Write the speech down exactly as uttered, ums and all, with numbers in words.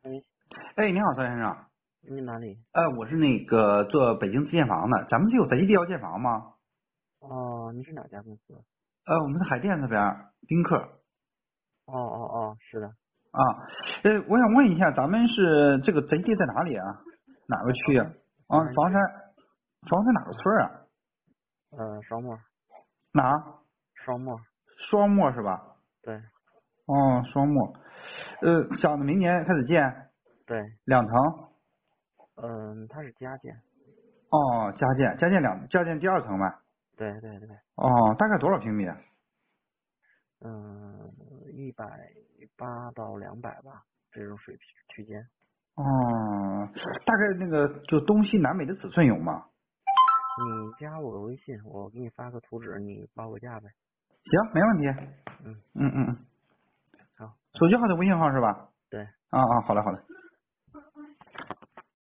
哎， 哎，你好，曹先生。 你哪里？ 呃，我是那个做北京自建房的，咱们是有宅基地要建房吗？ 哦，你是哪家公司？ 呃，我们是海淀这边宾客。 哦哦哦，是的。 啊，呃，我想问一下，咱们是这个宅基地在哪里啊？哪个区啊？ 在房山， 啊， 房山区。 房山，房山哪个村啊？ 呃，双木， 哪儿？ 双木。 双木是吧？ 对哦，双木。呃，想着明年开始建， 对， 两层。 嗯，它是加建。 哦，加建，加建两，加建第二层呗。 对对对。 哦，大概多少平米？ 嗯，一百八到两百吧，这种水平区间。 哦，大概那个就东西南北的尺寸有吗？ 你加我个微信，我给你发个图纸，你报个价呗。 行，没问题。 嗯， 嗯嗯嗯， 好， 手机号的微信号是吧？ 对。 啊啊，好嘞好嘞。